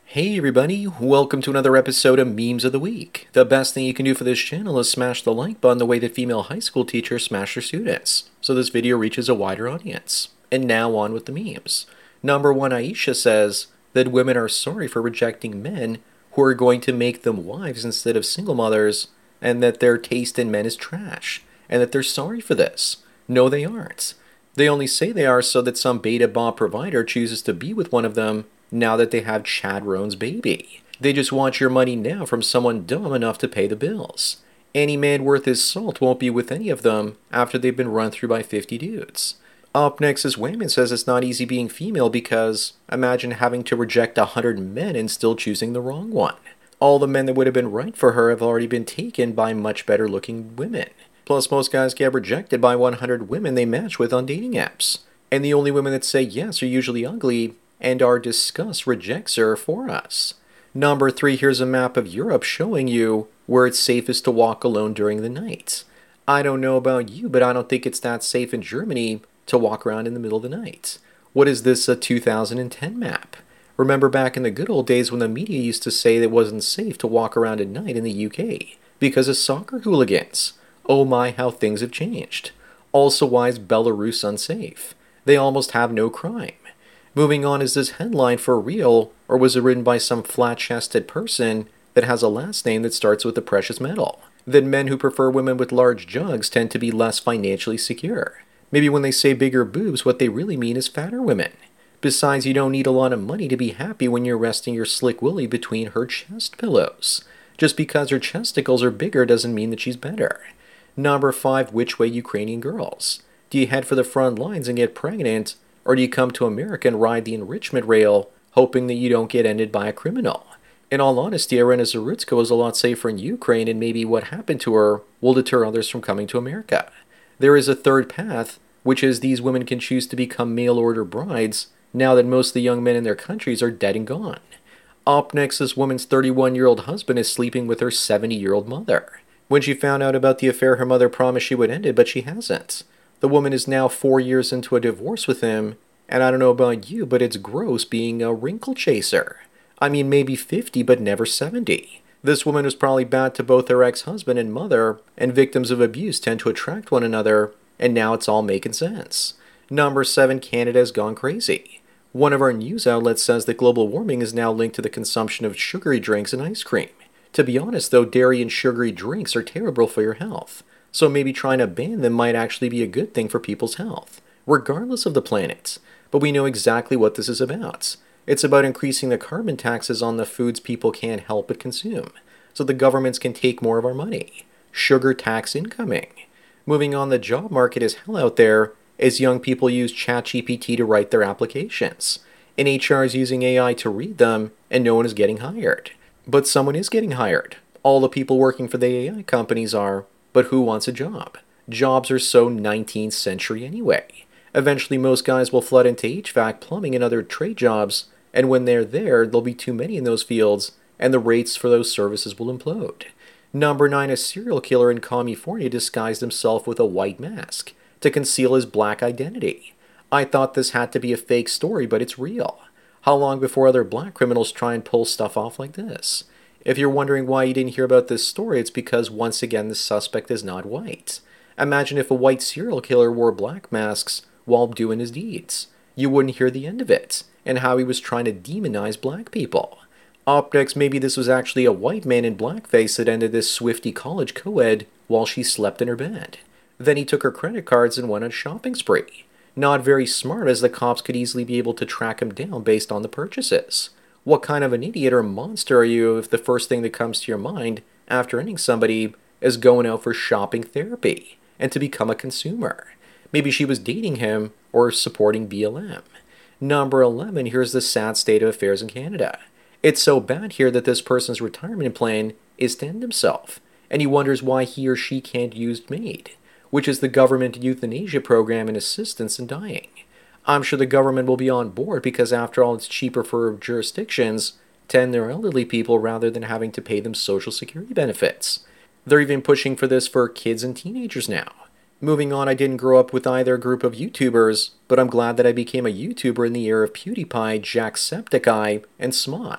Hey everybody, welcome to another episode of Memes of the Week. The best thing you can do for this channel is smash the like button the way that female high school teachers smash their students, so this video reaches a wider audience. And now on with the memes. Number one, Aisha says that women are sorry for rejecting men who are going to make them wives instead of single mothers, and that their taste in men is trash, and that they're sorry for this. No, they aren't. They only say they are so that some beta bot provider chooses to be with one of them now that they have Chad Roan's baby. They just want your money now from someone dumb enough to pay the bills. Any man worth his salt won't be with any of them after they've been run through by 50 dudes. Up next is Wayman says it's not easy being female because imagine having to reject 100 men and still choosing the wrong one. All the men that would have been right for her have already been taken by much better looking women. Plus, most guys get rejected by 100 women they match with on dating apps. And the only women that say yes are usually ugly, and our disgust rejects her for us. Number 3, here's a map of Europe showing you where it's safest to walk alone during the night. I don't know about you, but I don't think it's that safe in Germany to walk around in the middle of the night. What is this, a 2010 map? Remember back in the good old days when the media used to say it wasn't safe to walk around at night in the UK because of soccer hooligans? Oh my, how things have changed. Also, why is Belarus unsafe? They almost have no crime. Moving on, is this headline for real, or was it written by some flat-chested person that has a last name that starts with a precious metal? That men who prefer women with large jugs tend to be less financially secure. Maybe when they say bigger boobs, what they really mean is fatter women. Besides, you don't need a lot of money to be happy when you're resting your slick willy between her chest pillows. Just because her chesticles are bigger doesn't mean that she's better. Number 5, which way Ukrainian girls? Do you head for the front lines and get pregnant, or do you come to America and ride the enrichment rail, hoping that you don't get ended by a criminal? In all honesty, Irina Zarutska was a lot safer in Ukraine, and maybe what happened to her will deter others from coming to America. There is a third path, which is these women can choose to become mail-order brides now that most of the young men in their countries are dead and gone. Up next, this woman's 31-year-old husband is sleeping with her 70-year-old mother. When she found out about the affair, her mother promised she would end it, but she hasn't. The woman is now 4 years into a divorce with him, and I don't know about you, but it's gross being a wrinkle chaser. I mean, maybe 50, but never 70. This woman was probably bad to both her ex-husband and mother, and victims of abuse tend to attract one another, and now it's all making sense. Number 7, Canada has gone crazy. One of our news outlets says that global warming is now linked to the consumption of sugary drinks and ice cream. To be honest, though, dairy and sugary drinks are terrible for your health. So maybe trying to ban them might actually be a good thing for people's health, regardless of the planet. But we know exactly what this is about. It's about increasing the carbon taxes on the foods people can't help but consume, so the governments can take more of our money. Sugar tax incoming. Moving on, the job market is hell out there as young people use ChatGPT to write their applications. And HR is using AI to read them, and no one is getting hired. But someone is getting hired. All the people working for the AI companies are. But who wants a job? Jobs are so 19th century anyway. Eventually, most guys will flood into HVAC, plumbing, and other trade jobs, and when they're there, there'll be too many in those fields, and the rates for those services will implode. Number 9, a serial killer in California disguised himself with a white mask to conceal his black identity. I thought this had to be a fake story, but it's real. How long before other black criminals try and pull stuff off like this? If you're wondering why you didn't hear about this story, it's because, once again, the suspect is not white. Imagine if a white serial killer wore black masks while doing his deeds. You wouldn't hear the end of it, and how he was trying to demonize black people. Up next, maybe this was actually a white man in blackface that ended this Swiftie college co-ed while she slept in her bed. Then he took her credit cards and went on a shopping spree. Not very smart, as the cops could easily be able to track him down based on the purchases. What kind of an idiot or monster are you if the first thing that comes to your mind after ending somebody is going out for shopping therapy and to become a consumer? Maybe she was dating him or supporting BLM. Number 11, here's the sad state of affairs in Canada. It's so bad here that this person's retirement plan is to end himself, and he wonders why he or she can't use MAID, which is the government euthanasia program and assistance in dying. I'm sure the government will be on board because, after all, it's cheaper for jurisdictions to end their elderly people rather than having to pay them social security benefits. They're even pushing for this for kids and teenagers now. Moving on, I didn't grow up with either group of YouTubers, but I'm glad that I became a YouTuber in the era of PewDiePie, Jacksepticeye, and Smosh.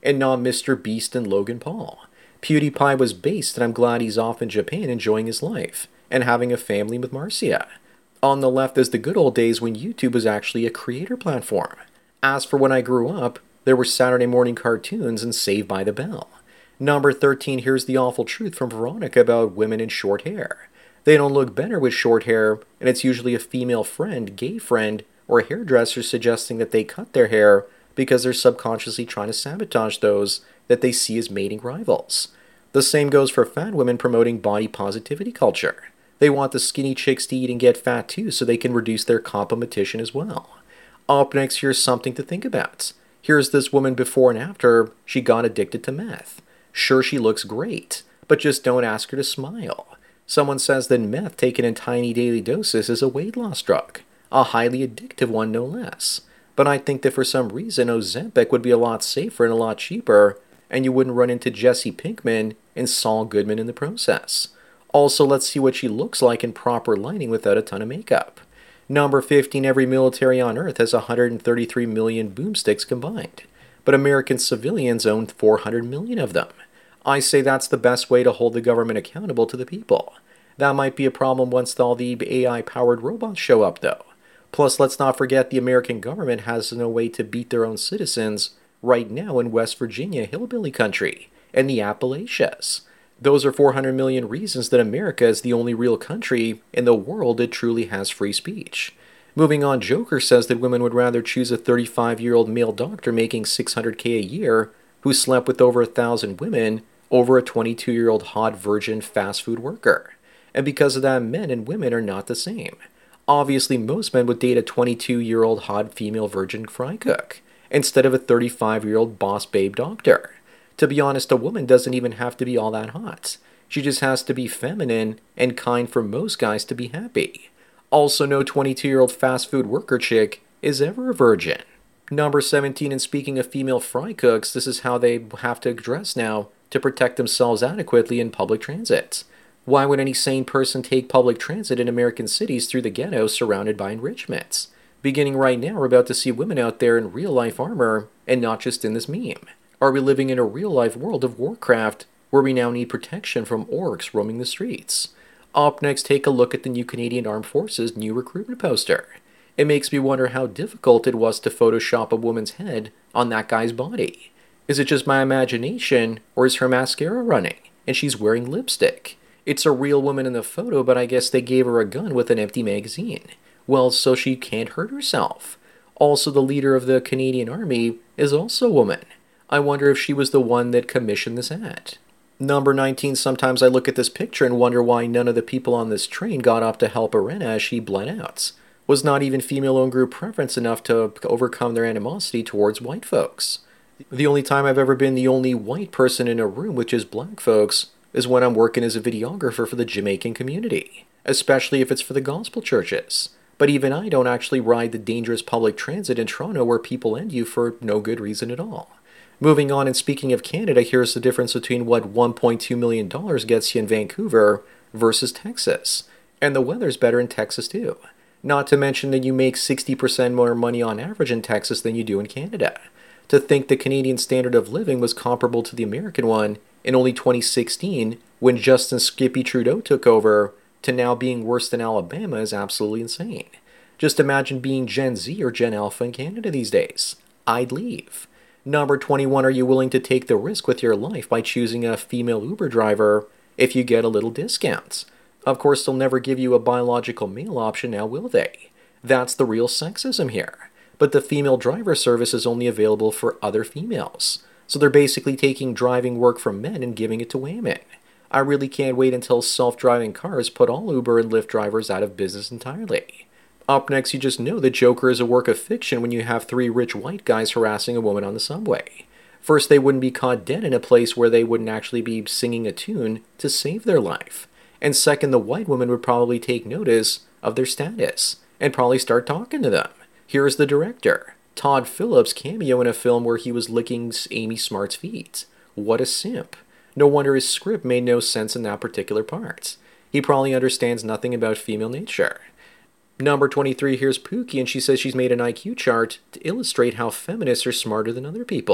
and not Mr. Beast and Logan Paul. PewDiePie was based, and I'm glad he's off in Japan enjoying his life and having a family with Marcia. On the left is the good old days when YouTube was actually a creator platform. As for when I grew up, there were Saturday morning cartoons and Saved by the Bell. Number 13, here's the awful truth from Veronica about women in short hair. They don't look better with short hair, and it's usually a female friend, gay friend, or a hairdresser suggesting that they cut their hair because they're subconsciously trying to sabotage those that they see as mating rivals. The same goes for fat women promoting body positivity culture. They want the skinny chicks to eat and get fat too so they can reduce their competition as well. Up next, here's something to think about. Here's this woman before and after she got addicted to meth. Sure, she looks great, but just don't ask her to smile. Someone says that meth taken in tiny daily doses is a weight loss drug, a highly addictive one no less. But I think that for some reason Ozempic would be a lot safer and a lot cheaper, and you wouldn't run into Jesse Pinkman and Saul Goodman in the process. Also, let's see what she looks like in proper lighting without a ton of makeup. Number 15, every military on Earth has 133 million boomsticks combined, but American civilians own 400 million of them. I say that's the best way to hold the government accountable to the people. That might be a problem once all the AI-powered robots show up, though. Plus, let's not forget the American government has no way to beat their own citizens right now in West Virginia hillbilly country and the Appalachians. Those are 400 million reasons that America is the only real country in the world that truly has free speech. Moving on, Joker says that women would rather choose a 35-year-old male doctor making $600K a year who slept with over 1,000 women over a 22-year-old hot virgin fast food worker. And because of that, men and women are not the same. Obviously, most men would date a 22-year-old hot female virgin fry cook instead of a 35-year-old boss babe doctor. To be honest, a woman doesn't even have to be all that hot. She just has to be feminine and kind for most guys to be happy. Also, no 22-year-old fast food worker chick is ever a virgin. Number 17, and speaking of female fry cooks, this is how they have to dress now to protect themselves adequately in public transit. Why would any sane person take public transit in American cities through the ghetto surrounded by enrichments? Beginning right now, we're about to see women out there in real-life armor and not just in this meme. Are we living in a real-life world of Warcraft where we now need protection from orcs roaming the streets? Up next, take a look at the new Canadian Armed Forces new recruitment poster. It makes me wonder how difficult it was to Photoshop a woman's head on that guy's body. Is it just my imagination, or is her mascara running, and she's wearing lipstick? It's a real woman in the photo, but I guess they gave her a gun with an empty magazine. Well, so she can't hurt herself. Also, the leader of the Canadian Army is also a woman. I wonder if she was the one that commissioned this ad. Number 19, sometimes I look at this picture and wonder why none of the people on this train got up to help Irena as she bled out. Was not even female-owned group preference enough to overcome their animosity towards white folks. The only time I've ever been the only white person in a room with just black folks is when I'm working as a videographer for the Jamaican community, especially if it's for the gospel churches. But even I don't actually ride the dangerous public transit in Toronto where people end you for no good reason at all. Moving on, and speaking of Canada, here's the difference between what $1.2 million gets you in Vancouver versus Texas. And the weather's better in Texas too. Not to mention that you make 60% more money on average in Texas than you do in Canada. To think the Canadian standard of living was comparable to the American one in only 2016, when Justin Skippy Trudeau took over, to now being worse than Alabama is absolutely insane. Just imagine being Gen Z or Gen Alpha in Canada these days. I'd leave. Number 21, are you willing to take the risk with your life by choosing a female Uber driver if you get a little discount? Of course, they'll never give you a biological male option now, will they? That's the real sexism here. But the female driver service is only available for other females. So they're basically taking driving work from men and giving it to women. I really can't wait until self-driving cars put all Uber and Lyft drivers out of business entirely. Up next, you just know that Joker is a work of fiction when you have 3 rich white guys harassing a woman on the subway. First, they wouldn't be caught dead in a place where they wouldn't actually be singing a tune to save their life. And second, the white woman would probably take notice of their status and probably start talking to them. Here's the director, Todd Phillips, cameo in a film where he was licking Amy Smart's feet. What a simp. No wonder his script made no sense in that particular part. He probably understands nothing about female nature. Number 23, here's Pookie, and she says she's made an IQ chart to illustrate how feminists are smarter than other people.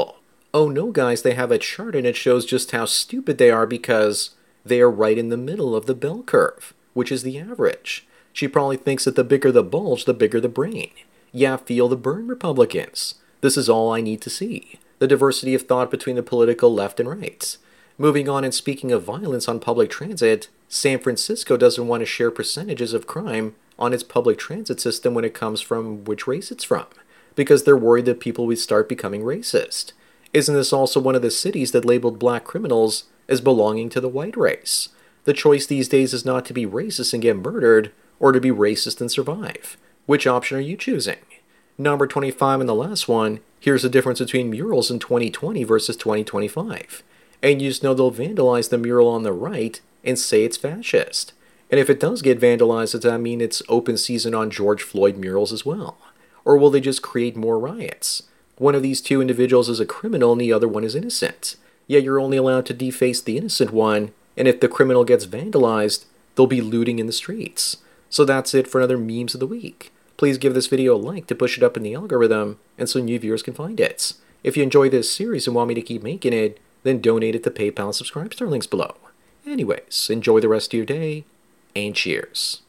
Oh no, guys, they have a chart and it shows just how stupid they are because they are right in the middle of the bell curve, which is the average. She probably thinks that the bigger the bulge, the bigger the brain. Yeah, feel the burn, Republicans. This is all I need to see. The diversity of thought between the political left and right. Moving on, and speaking of violence on public transit, San Francisco doesn't want to share percentages of crime on its public transit system when it comes from which race it's from, because they're worried that people would start becoming racist. Isn't this also one of the cities that labeled black criminals as belonging to the white race? The choice these days is not to be racist and get murdered, or to be racist and survive. Which option are you choosing? Number 25 and the last one, here's the difference between murals in 2020 versus 2025. And you just know they'll vandalize the mural on the right and say it's fascist. And if it does get vandalized, does that mean it's open season on George Floyd murals as well? Or will they just create more riots? One of these two individuals is a criminal and the other one is innocent. Yet you're only allowed to deface the innocent one, and if the criminal gets vandalized, they'll be looting in the streets. So that's it for another Memes of the Week. Please give this video a like to push it up in the algorithm, and so new viewers can find it. If you enjoy this series and want me to keep making it, then donate it to PayPal and subscribe to our links below. Anyways, enjoy the rest of your day, and cheers.